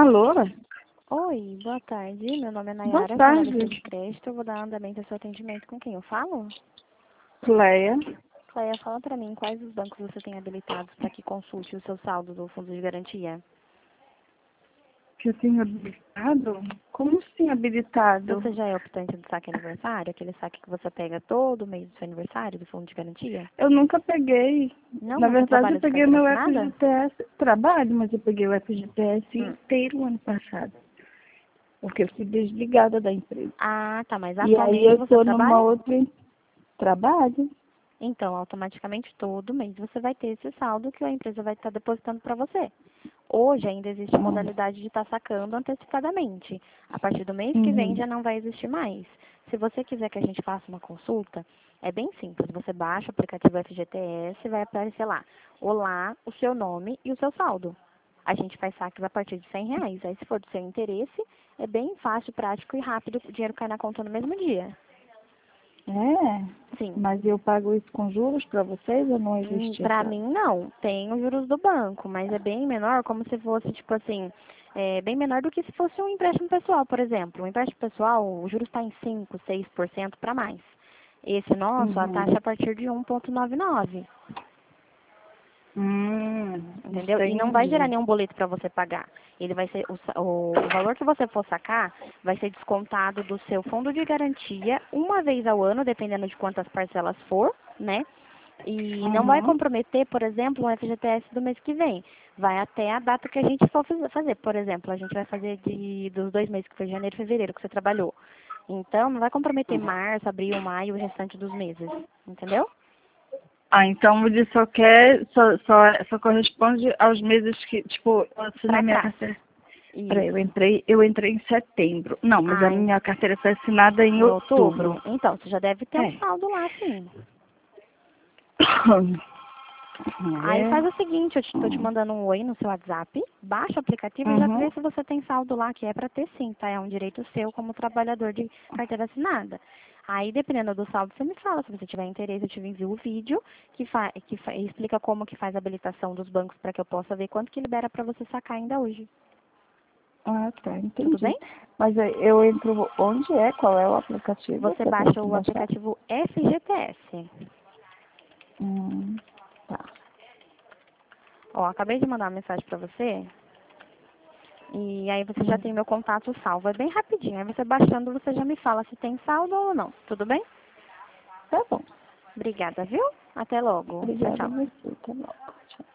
Alô? Oi, boa tarde. Meu nome é Boa Nayara, sou tarde. analista de crédito. Eu vou dar andamento ao seu atendimento. Com quem eu falo? Cleia. Cleia, fala pra mim quais os bancos você tem habilitados para que consulte o seu saldo do fundo de garantia. Que eu tenho habilitado? Como assim habilitado? Você já é optante do saque aniversário? Aquele saque que você pega todo mês do seu aniversário, do fundo de garantia? Eu nunca peguei. Não, Na você verdade, trabalha eu de peguei carteira meu assinada? FGTS. Trabalho, mas eu peguei o FGTS Hum. inteiro o ano passado. Porque eu fui desligada da empresa. Ah, tá, mas E aí atualmente eu você tô numa trabalha? outra trabalho. Então, automaticamente todo mês você vai ter esse saldo que a empresa vai estar depositando para você. Hoje ainda existe a modalidade de estar sacando antecipadamente. A partir do mês que vem Uhum. já não vai existir mais. Se você quiser que a gente faça uma consulta, é bem simples. Você baixa o aplicativo FGTS, vai aparecer lá, olá, o seu nome e o seu saldo. A gente faz saques a partir de R$ 100. Aí se for do seu interesse, é bem fácil, prático e rápido, o dinheiro cai na conta no mesmo dia. É, Sim. mas eu pago isso com juros para vocês ou não existe Pra essa? mim, não. Tem os juros do banco, mas é bem menor, como se fosse, tipo assim, bem menor do que se fosse um empréstimo pessoal, por exemplo. O empréstimo pessoal, o juros está em 5, 6% para mais. Esse nosso, a taxa é Uhum. a partir de 1,99, entendeu? E não vai gerar Entendi. nenhum boleto para você pagar. Ele vai ser, o valor que você for sacar vai ser descontado do seu fundo de garantia uma vez ao ano, dependendo de quantas parcelas for, né? E não vai Uhum. comprometer, por exemplo, um FGTS do mês que vem. Vai até a data que a gente for fazer. Por exemplo, a gente vai fazer dos 2 meses, que foi janeiro e fevereiro, que você trabalhou. Então, não vai comprometer março, abril, maio, o restante dos meses. Entendeu? Ah, então ele só corresponde aos meses que, tipo, eu assinei Pra minha trás. carteira. Peraí, Isso. eu entrei em setembro. Não, mas a Ah, minha carteira foi assinada em em outubro. outubro. Então, você já deve ter um É. saldo lá, sim. Aí É. faz o seguinte, eu estou te mandando um oi no seu WhatsApp, baixa o aplicativo e já vê Uhum. se você tem saldo lá, que é para ter sim, tá? É um direito seu como trabalhador de carteira assinada. Aí, dependendo do saldo, você me fala. Se você tiver interesse, eu te envio o vídeo que explica como que faz a habilitação dos bancos para que eu possa ver quanto que libera para você sacar ainda hoje. Ah, tá, Tudo entendi. bem? Mas aí eu entro onde é? Qual é o aplicativo Você que eu tenho baixa que o baixar? aplicativo FGTS. Tá. Ó, acabei de mandar uma mensagem para você. E aí você já Hum, tem meu contato salvo. É bem rapidinho. Aí você baixando, você já me fala se tem saldo ou não. Tudo bem? Tá bom. Obrigada, viu? Até logo. Tchau, Obrigada a tchau. você. Tá bom. Tchau.